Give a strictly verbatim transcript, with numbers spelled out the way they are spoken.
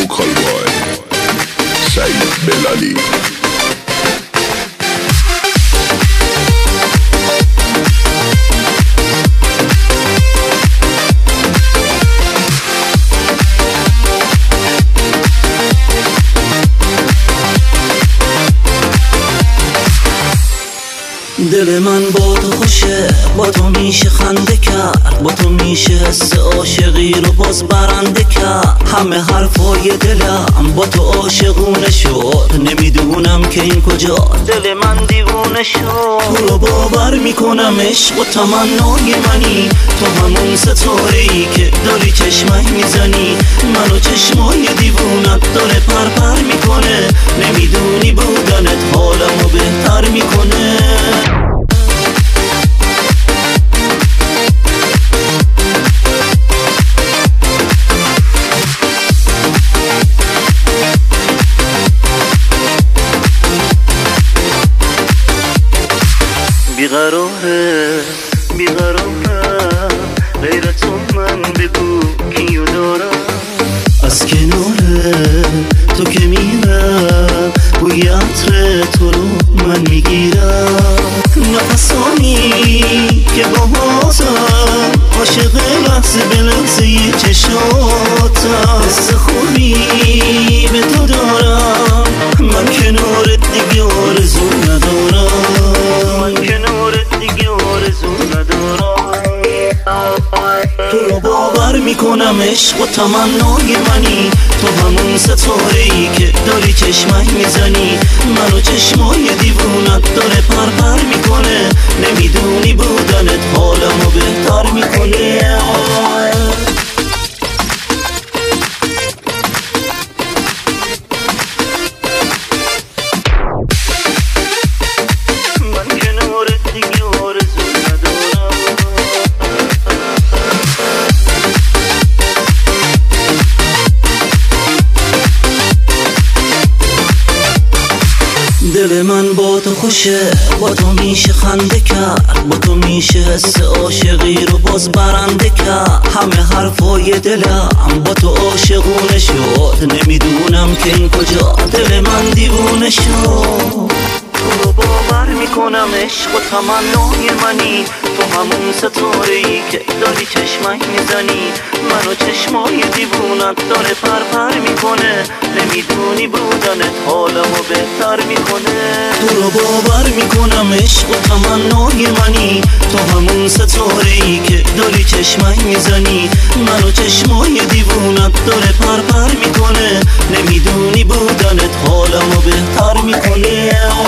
vocal boy سعید بلالی. دل من با تو خوشه، با تو میشه خنده کرد، با تو میشه حس عاشقی رو باز برنده کرد. همه حرفای دلم با تو عاشقونه شد، نمیدونم که این کجا دل من دیوونه شد. تو رو باور میکنم عشق و تمنای منی، تو همون ستاره‌ای که داری چشمک میزنی. منو چشمای دیوونت داره پرپر میکنه، نمیدونی بودنت حالمو بهتر میکنه. بیقراره بیقراره غیر تو من بگو کیو دارم. از کنار تو که میرم بوی عطر تو رو من میگیرم. نفسانی که با بازم عاشق لحظه به لحظه چشاتم. حس خوبی به تو دارم، من کنارت دیگه آرزو ندارم. من کنارت دیگه آرزو ندارم. تو رو باور میکنم عشق و تمنای منی، تو همون ستاره‌ای که داری چشمک میزنی. منو چشمای دیوونت داره پرپر میکنه، نمیدونی بودنت حالمو بهتر میکنه. دل من با تو خوشه، با تو میشه خنده کرد، با تو میشه حس عاشقی رو باز برنده کرد. همه حرفای دلم با تو عاشقونه شد، نمیدونم که این کجا دل من دیوونه شد. تو رو باور میکنم عشق و تمنای منی، تو همون ستاره‌ای که داری چشمک میزنی. منو چشمای دیوونت داره پرپر میکنه، نمیدونی بودنت حالمو بهتر میکنه. تو رو باور میکنم عشق و تمنای منی، تو همون ستاره‌ای که داری چشمک میزنی. منو چشمای دیوونت داره پرپر میکنه، نمیدونی بودنت حالمو بهتر میکنه.